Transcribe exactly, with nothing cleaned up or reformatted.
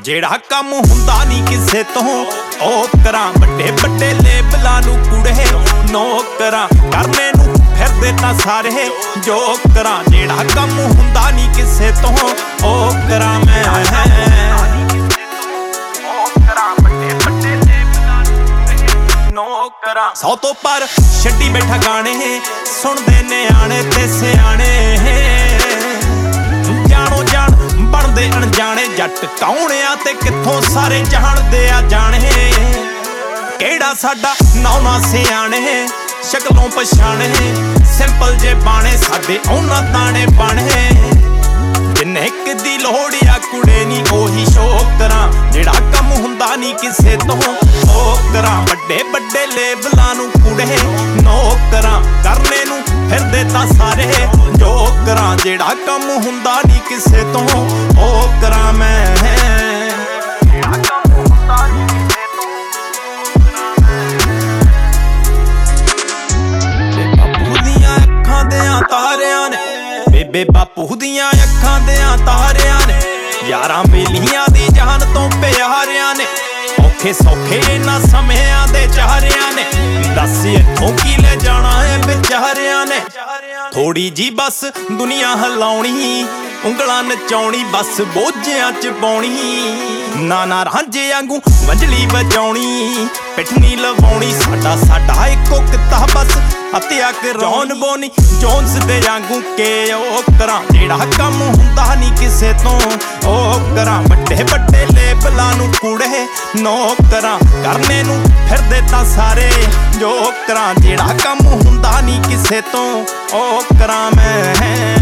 ਜਿਹੜਾ ਕੰਮ ਹੁੰਦਾ ਨਹੀਂ ਕਿਸੇ ਤੋਂ ਉਹ ਕਰਾਂ। ਵੱਡੇ ਵੱਡੇ ਲੇਬਲਾਂ ਨੂੰ ਕੁੜੇ ਨੌਕਰਾਂ ਕਰਨੇ ਨੂੰ ਫਿਰਦੇ ਤਾਂ ਸਾਰੇ ਜੋ ਕਰਾਂ। ਜਿਹੜਾ ਕੰਮ ਹੁੰਦਾ ਨਹੀਂ ਕਿਸੇ ਤੋਂ ਉਹ ਕਰਾਂ ਮੈਂ। ਸੌ ਤੋਂ ਪਰ ਛੱਡੀ ਬੈਠਾ ਗਾਣੇ ਸੁਣਦੇ ਨਿਆਣੇ ਤੇ ਸਿਆਣੇ। ਜਾਣੋ ਜਾਣ ਬਣਦੇ ਅਣਜਾਣੇ ਜੱਟ ਕੌਣ ਆ ਤੇ ਕਿੱਥੋਂ ਸਾਰੇ ਜਾਣਦੇ ਆ ਜਾਣੇ। ਕਿਹੜਾ ਸਾਡਾ ਨੌ ਨਾ ਸਿਆਣੇ ਸ਼ਕਲੋਂ ਪਛਾਣੇ ਸਿੰਪਲ ਜੇ ਬਾਣੇ ਸਾਡੇ ਉਹਨਾਂ ਤਾਣੇ ਬਾਣੇ। ਜਿੰਨੇ ਦੀ ਲੋੜ ਆ ਕੁੜੇ ਨੀ ਉਹੀ ਸ਼ੌਕ ਕਰਾਂ। ਜਿਹੜਾ ਕੰਮ ਹੁੰਦਾ ਨਹੀਂ ਕਿਸੇ ਤੋਂ ਉਹ ਕਰਾਂ। ਵੱਡੇ ਵੱਡੇ ਲੇਬਲਾਂ ਨੂੰ ਕੁੜੇ ਨੌਕਰਾਂ ਕਰਨੇ ਨੂੰ ਫਿਰਦੇ ਤਾਂ ਸਾਰੇ ਜੋ ਕਰਾਂ। ਜਿਹੜਾ ਕੰਮ ਹੁੰਦਾ ਨਹੀਂ ਕਿਸੇ ਤੋਂ ਉਹ ਕਰਾਂ ਮੈਂ। ਤਾਰਿਆਂ ਨੇ ਬੇਬੇ ਬਾਪੂ ਦੀਆਂ ਅੱਖਾਂ ਦਿਆਂ ਤਾਰਿਆਂ ਨੇ ਯਾਰਾਂ ਬੇਲੀਆਂ ਦੀ ਜਾਨ ਤੋਂ ਪਿਆਰਿਆਂ ਨੇ ਔਖੇ ਸੌਖੇ ਇਹਨਾਂ ਸਮਿਆਂ ਦੇ ਚਾਰਿਆਂ ਨੇ। ਦੱਸ ਇੱਥੋਂ ਕੀ ਲੈ ਜਾਣਾ ਏ ਵਿਚਾਰਿਆਂ ਨੇ। ਥੋੜੀ ਜੀ ਬਸ ਦੁਨੀਆ ਹਿਲਾਉਣੀ ਉਂਗਲਾਂ ਨਚਾਉਣੀ ਬਸ ਬੋਝਿਆਂ ਚ ਪਾਉਣੀ। ਨਾ ਨਾ ਰਾਂਝੇ ਵਾਂਗੂ ਵੰਜਲੀ ਵਜਾਉਣੀ ਪਿੱਠ ਨੀ ਲਵਾਉਣੀ। ਸਾਡਾ ਸਾਡਾ ਇੱਕੋ ਕਿੱਤਾ ਬਸ ਹੱਤਿਆ ਕਰਾਉਣ ਬੋਨੀ ਜੋਨਸ ਦੇ ਵਾਂਗੂ ਕੇ ਉਹ ਕਰਾਂ। ਜਿਹੜਾ ਕੰਮ ਹੁੰਦਾ ਨਹੀਂ ਕਿਸੇ ਤੋਂ ਉਹ ਕਰਾਂ। ਵੱਡੇ ਵੱਡੇ ਲੇਬਲਾਂ ਨੂੰ ਕੂੜੇ ਨੌਕਰਾਂ ਕਰਨੇ ਨੂੰ ਫਿਰਦੇ ਤਾਂ ਸਾਰੇ ਜੋ ਕਰਾਂ। ਜਿਹੜਾ ਕੰਮ ਹੁੰਦਾ ਨਹੀਂ ਕਿਸੇ ਤੋਂ ਉਹ ਕਰਾਂ ਮੈਂ।